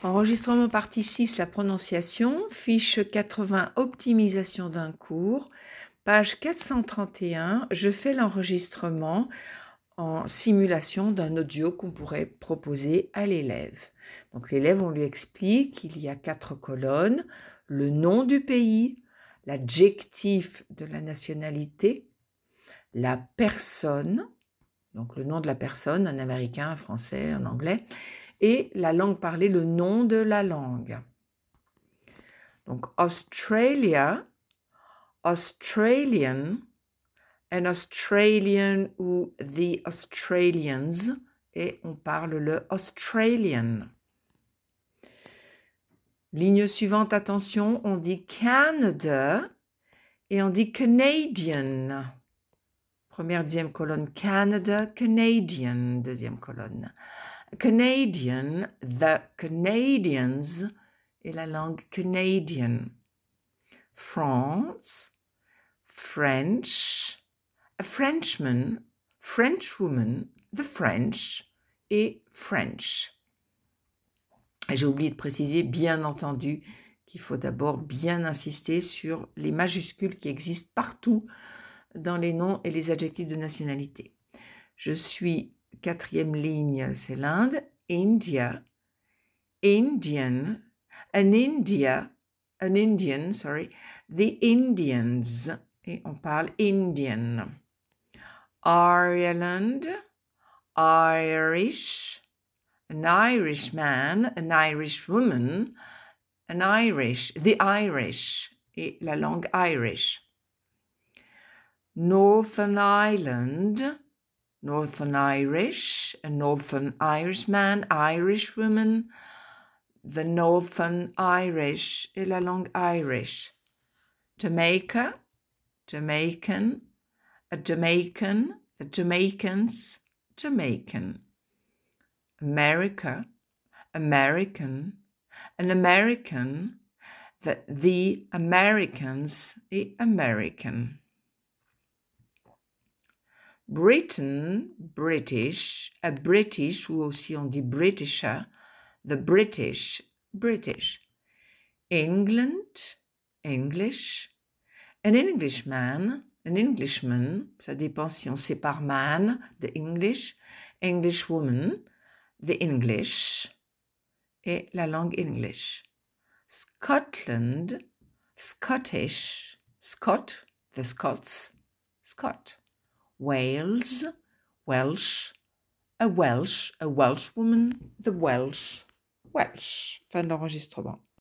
Enregistrement partie 6, la prononciation, fiche 80, optimisation d'un cours, page 431, je fais l'enregistrement en simulation d'un audio qu'on pourrait proposer à l'élève. Donc l'élève, on lui explique qu'il y a 4 colonnes, le nom du pays, l'adjectif de la nationalité, la personne, donc le nom de la personne, un américain, un français, un anglais, et la langue parlée, le nom de la langue. Donc Australia, Australian, an Australian ou the Australians, et on parle le Australian. Ligne suivante, attention, on dit Canada et on dit Canadian. Première, deuxième colonne, Canada, Canadian, deuxième colonne. Canadian, the Canadians, et la langue Canadian. France, French, a Frenchman, Frenchwoman, the French, et French. Et j'ai oublié de préciser, bien entendu, qu'il faut d'abord bien insister sur les majuscules qui existent partout dans les noms et les adjectifs de nationalité. Je suis quatrième ligne, c'est l'Inde, India, Indian, an Indian, the Indians, et on parle Indian. Ireland, Irish, an Irishman, an Irishwoman, an Irish, the Irish, et la langue Irish. Northern Ireland, Northern Irish, a Northern Irishman, Irishwoman, the Northern Irish, et la langue Irish. Jamaica, Jamaican, a Jamaican, the Jamaicans, Jamaican. America, American, an American, the Americans, et American. Britain, British, a British, ou aussi on dit Britisher, the British, British. England, English, an Englishman, an Englishman, ça dépend si on sépare man, the English, Englishwoman, the English, et la langue English. Scotland, Scottish, Scot, the Scots, Scot. Wales, Welsh, a Welshwoman, the Welsh, Welsh. Fin de l'enregistrement.